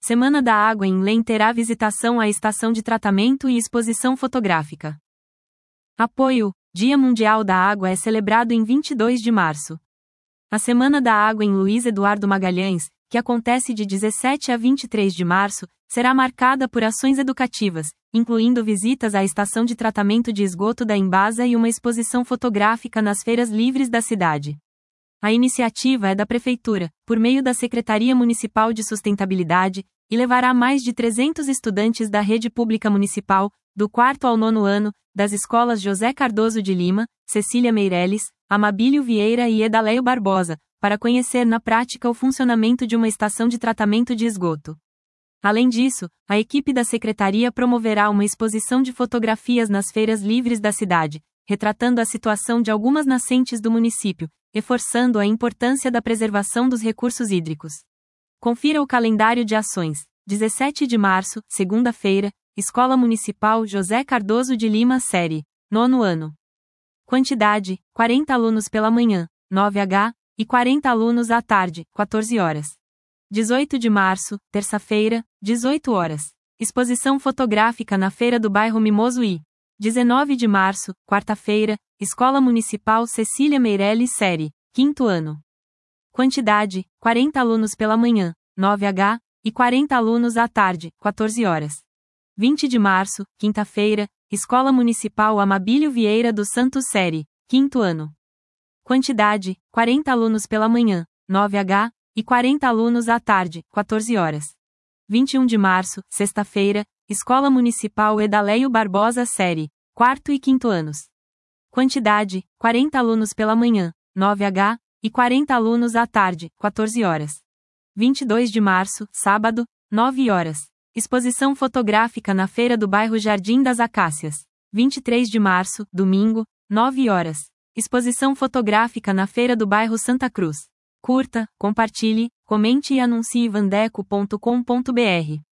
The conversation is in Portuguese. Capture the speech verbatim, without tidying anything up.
Semana da Água em Lem terá visitação à estação de tratamento e exposição fotográfica. Apoio: Dia Mundial da Água é celebrado em vinte e dois de março. A Semana da Água em Luiz Eduardo Magalhães, que acontece de dezessete a vinte e três de março, será marcada por ações educativas, incluindo visitas à estação de tratamento de esgoto da Embasa e uma exposição fotográfica nas feiras livres da cidade. A iniciativa é da Prefeitura, por meio da Secretaria Municipal de Sustentabilidade, e levará mais de trezentos estudantes da rede pública municipal, do quarto ao nono ano, das escolas José Cardoso de Lima, Cecília Meirelles, Amabílio Vieira e Edaléio Barbosa, para conhecer na prática o funcionamento de uma estação de tratamento de esgoto. Além disso, a equipe da Secretaria promoverá uma exposição de fotografias nas feiras livres da cidade, retratando a situação de algumas nascentes do município, reforçando a importância da preservação dos recursos hídricos. Confira o calendário de ações. dezessete de março, segunda-feira, Escola Municipal José Cardoso de Lima Série, nono ano. Quantidade: quarenta alunos pela manhã, nove horas, e quarenta alunos à tarde, quatorze horas. dezoito de março, terça-feira, dezoito horas. Exposição fotográfica na Feira do Bairro Mimoso I. dezenove de março, quarta-feira, Escola Municipal Cecília Meirelles Série, quinto ano. Quantidade: quarenta alunos pela manhã, nove horas, e quarenta alunos à tarde, quatorze horas. vinte de março, quinta-feira, Escola Municipal Amabílio Vieira dos Santos Série, quinto ano. Quantidade: quarenta alunos pela manhã, nove horas, e quarenta alunos à tarde, quatorze horas. vinte e um de março, sexta-feira, Escola Municipal Edaléio Barbosa Série, quarto e quinto anos. Quantidade: quarenta alunos pela manhã, nove horas, e quarenta alunos à tarde, quatorze horas. vinte e dois de março, sábado, nove horas. Exposição fotográfica na Feira do Bairro Jardim das Acácias. vinte e três de março, domingo, nove horas. Exposição fotográfica na Feira do Bairro Santa Cruz. Curta, compartilhe, comente e anuncie vandeco ponto com ponto br.